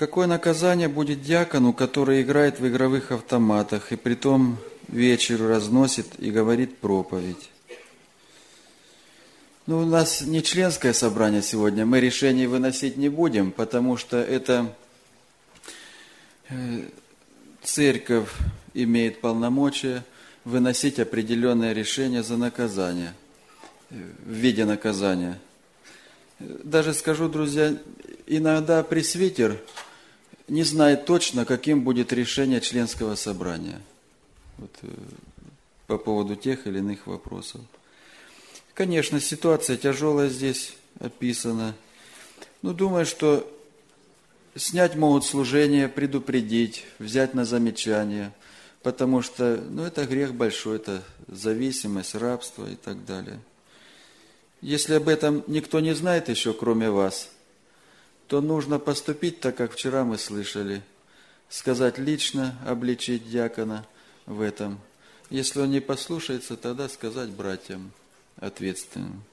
Какое наказание будет диакону, который играет в игровых автоматах и притом вечеру разносит и говорит проповедь? У нас не членское собрание сегодня, мы решений выносить не будем, потому что это церковь имеет полномочия выносить определенные решения за наказание, в виде наказания. Даже скажу, друзья, иногда пресвитер не знает точно, каким будет решение членского собрания по поводу тех или иных вопросов. Конечно, ситуация тяжелая здесь описана. Но думаю, что снять могут служение, предупредить, взять на замечание, потому что это грех большой, это зависимость, рабство и так далее. Если об этом никто не знает еще, кроме вас, то нужно поступить так, как вчера мы слышали, сказать лично, обличить диакона в этом. Если он не послушается, тогда сказать братьям ответственным.